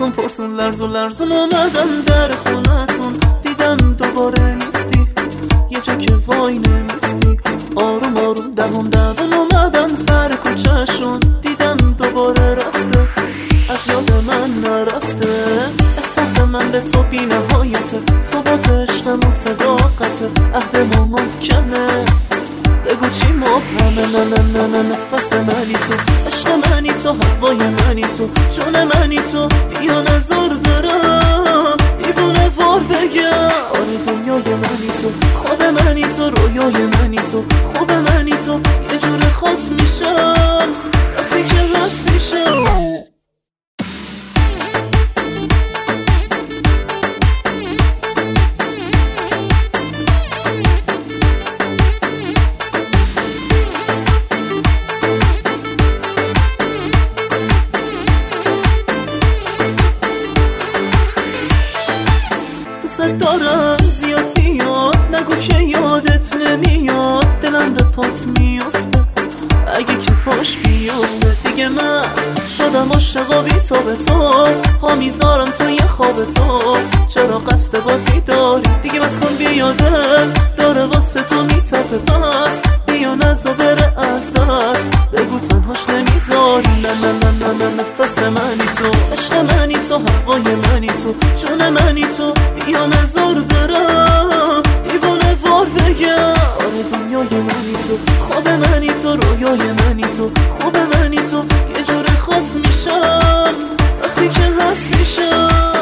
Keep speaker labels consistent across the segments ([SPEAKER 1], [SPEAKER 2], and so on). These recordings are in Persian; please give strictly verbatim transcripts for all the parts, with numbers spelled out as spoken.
[SPEAKER 1] پرسون پرسون لرزون لرزون اومدم در خونتون، دیدم دوباره نیستی، یه جا که وای نمیستی. آروم آروم دوم دوم اومدم سر کوچه‌شون، دیدم دوباره رفته، از یاد من نرفته. احساس من به تو بی نهایته، ثبات عشقم و صداقته، عهد ما محکمه، بگو چی مبهمه. نه نه نه نه نفس منی تو، عشق منی تو، هوای منی تو، جون منی تو، بیا نظر برم دیوونه وار بگم. آره دنیای منی تو، خواب منی تو، رویای منی تو، خوب منی تو، یه جور خاص میشم وقتی که راست میشم. دوست دارم زیاد زیاد، نگو که یادت نمیاد، دلم به پات میفته اگه که پاش بیفته. دیگه من شدم عاشق بی تو به تو، پا میذارم توی خواب تو، چرا قصد بازی داری؟ دیگه بس کن بیادم داره واسه تو میتپه، پس بیا نزا بره از دست، بگو تنهاش نمیذاری. نه نه نه نه نه نفس منی تو، عشق منی تو، هوای منی تو، جون منی تو، بیا نزار برم دیوانه وار بگم. آره دنیای منی تو، خواب منی تو، رویای منی تو، خوب منی تو، یه جور خاص میشم وقتی که هست میشم.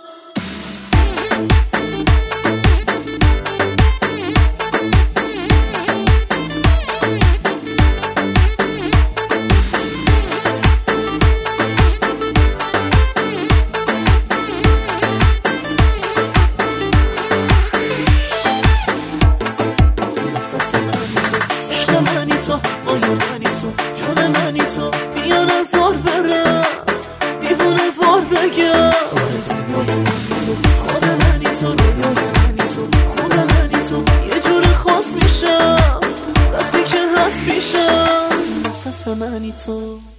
[SPEAKER 1] وای منی تو، جون منی تو، بیا نزار برم دیوونه وار بگم. آره دنیای منی تو، خواب منی تو، رویای منی تو، خوب منی تو، یه جور خاص میشم وقتی که هست پیشم. نفس منی تو.